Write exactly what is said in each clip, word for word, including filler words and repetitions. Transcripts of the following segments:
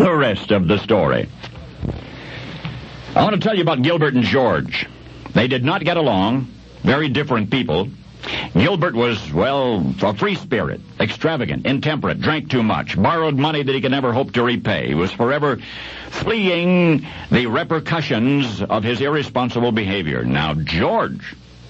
the rest of the story. I want to tell you about Gilbert and George. They did not get along. Very different people. Gilbert was, well, a free spirit, extravagant, intemperate, drank too much, borrowed money that he could never hope to repay. He was forever fleeing the repercussions of his irresponsible behavior. Now, George...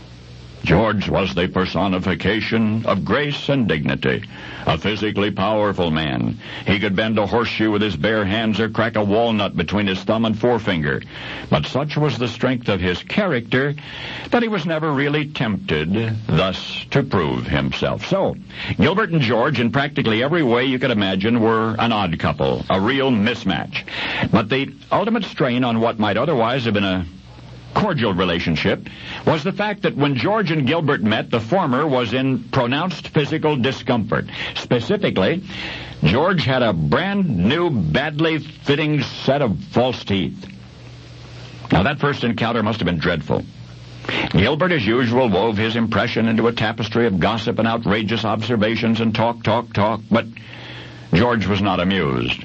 George was the personification of grace and dignity, a physically powerful man. He could bend a horseshoe with his bare hands or crack a walnut between his thumb and forefinger. But such was the strength of his character that he was never really tempted thus to prove himself. So, Gilbert and George, in practically every way you could imagine, were an odd couple, a real mismatch. But the ultimate strain on what might otherwise have been a cordial relationship was the fact that when George and Gilbert met, the former was in pronounced physical discomfort. Specifically, George had a brand new, badly fitting set of false teeth. Now, that first encounter must have been dreadful. Gilbert, as usual, wove his impression into a tapestry of gossip and outrageous observations and talk, talk, talk, but George was not amused.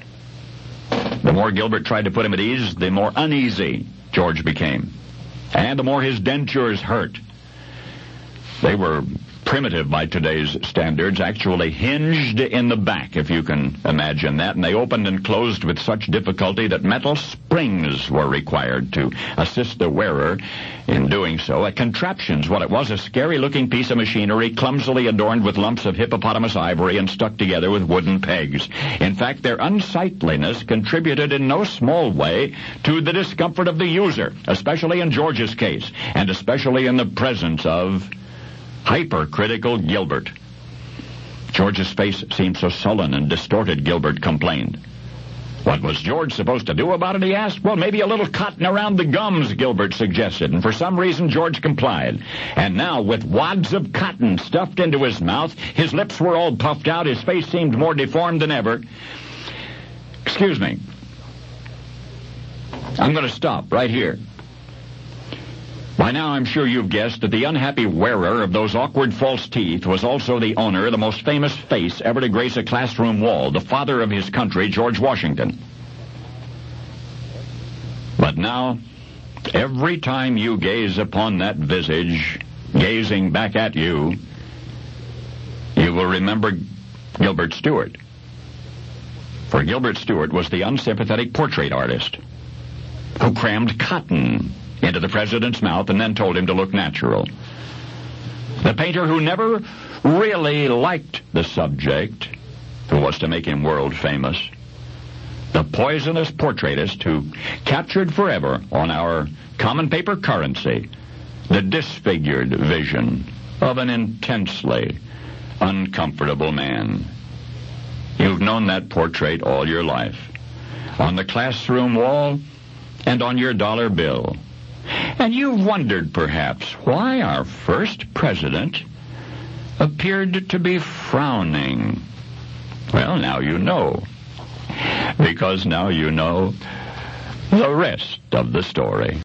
The more Gilbert tried to put him at ease, the more uneasy George became. And the more his dentures hurt. They were primitive by today's standards, actually hinged in the back, if you can imagine that, and they opened and closed with such difficulty that metal springs were required to assist the wearer in doing so. A contraption's what it was, a scary-looking piece of machinery clumsily adorned with lumps of hippopotamus ivory and stuck together with wooden pegs. In fact, their unsightliness contributed in no small way to the discomfort of the user, especially in George's case, and especially in the presence of hypercritical Gilbert. George's face seemed so sullen and distorted, Gilbert complained. What was George supposed to do about it, he asked. Well, maybe a little cotton around the gums, Gilbert suggested, and for some reason George complied. And now, with wads of cotton stuffed into his mouth, his lips were all puffed out, his face seemed more deformed than ever. Excuse me. I'm going to stop right here. By now, I'm sure you've guessed that the unhappy wearer of those awkward false teeth was also the owner of the most famous face ever to grace a classroom wall, the father of his country, George Washington. But now, every time you gaze upon that visage, gazing back at you, you will remember Gilbert Stuart. For Gilbert Stuart was the unsympathetic portrait artist who crammed cotton into the president's mouth and then told him to look natural. The painter who never really liked the subject, who was to make him world famous. The poisonous portraitist who captured forever on our common paper currency the disfigured vision of an intensely uncomfortable man. You've known that portrait all your life, on the classroom wall and on your dollar bill. And you've wondered, perhaps, why our first president appeared to be frowning. Well, now you know. Because now you know the rest of the story.